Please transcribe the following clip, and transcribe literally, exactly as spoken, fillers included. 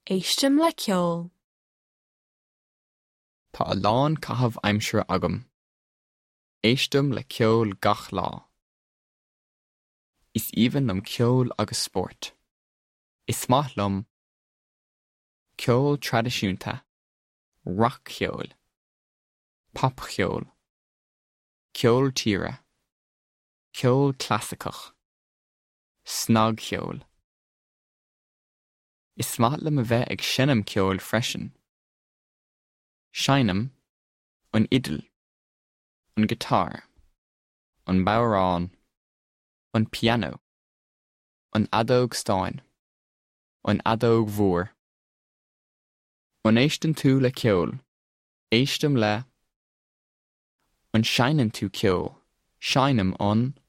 Éistim le ceol. Tá a lán caithfh aimsire agam. Éistim le ceol gach lá. Is even lom ceol agus sport. Is maith lom ceol tradiisiúnta, rock ceol, pop ceol, ceol tíre, ceol clásicach, snog ceol. Is maith lom a bheith ag sinnam ceol freisin. Shinam, an idil, an guitar, an bowrán, an piano, an adóg stáin, an adóg mhór. An éistim tú le ceol, éistim le, an shinan tú ceol, shinam an